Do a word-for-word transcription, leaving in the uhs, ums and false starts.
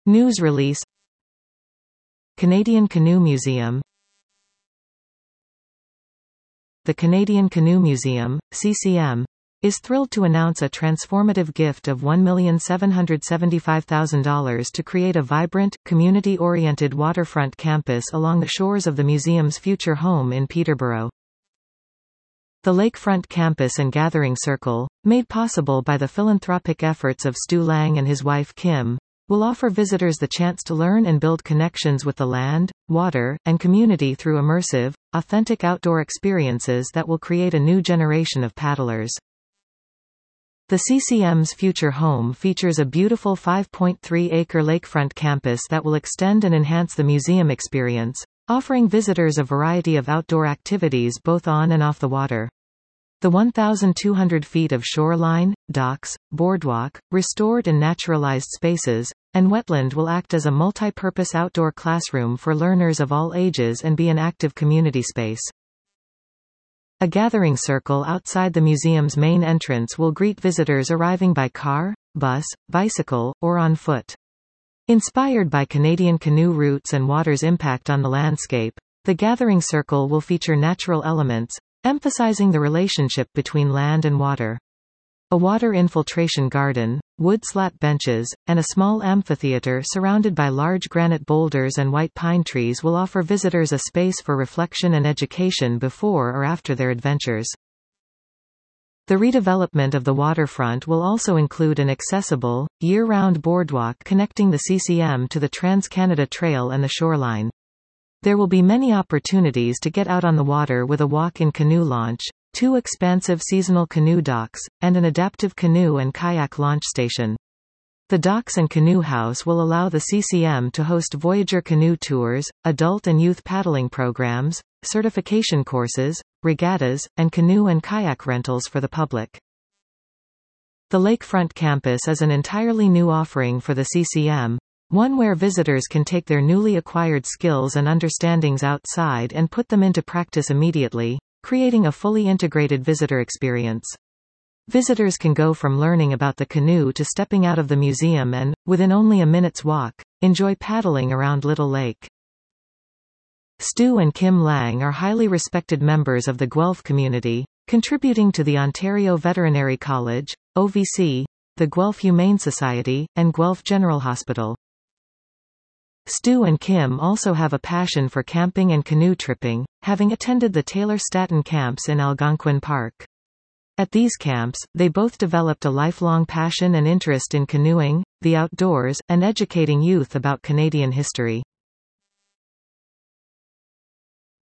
News release. Canadian Canoe Museum. The Canadian Canoe Museum, C C M, is thrilled to announce a transformative gift of one million seven hundred seventy-five thousand dollars to create a vibrant, community-oriented waterfront campus along the shores of the museum's future home in Peterborough. The Lakefront Campus and Gathering Circle, made possible by the philanthropic efforts of Stu Lang and his wife Kim, will offer visitors the chance to learn and build connections with the land, water, and community through immersive, authentic outdoor experiences that will create a new generation of paddlers. The C C M's future home features a beautiful five point three acre lakefront campus that will extend and enhance the museum experience, offering visitors a variety of outdoor activities both on and off the water. The one thousand two hundred feet of shoreline, docks, boardwalk, restored and naturalized spaces, and wetland will act as a multi-purpose outdoor classroom for learners of all ages and be an active community space. A gathering circle outside the museum's main entrance will greet visitors arriving by car, bus, bicycle, or on foot. Inspired by Canadian canoe routes and water's impact on the landscape, the gathering circle will feature natural elements, emphasizing the relationship between land and water. A water infiltration garden, wood slat benches, and a small amphitheater surrounded by large granite boulders and white pine trees will offer visitors a space for reflection and education before or after their adventures. The redevelopment of the waterfront will also include an accessible, year-round boardwalk connecting the C C M to the Trans-Canada Trail and the shoreline. There will be many opportunities to get out on the water with a walk-in canoe launch, two expansive seasonal canoe docks, and an adaptive canoe and kayak launch station. The docks and canoe house will allow the C C M to host Voyager canoe tours, adult and youth paddling programs, certification courses, regattas, and canoe and kayak rentals for the public. The Lakefront Campus is an entirely new offering for the C C M, one where visitors can take their newly acquired skills and understandings outside and put them into practice immediately, creating a fully integrated visitor experience. Visitors can go from learning about the canoe to stepping out of the museum and, within only a minute's walk, enjoy paddling around Little Lake. Stu and Kim Lang are highly respected members of the Guelph community, contributing to the Ontario Veterinary College, O V C, the Guelph Humane Society, and Guelph General Hospital. Stu and Kim also have a passion for camping and canoe tripping, having attended the Taylor Staton camps in Algonquin Park. At these camps, they both developed a lifelong passion and interest in canoeing, the outdoors, and educating youth about Canadian history.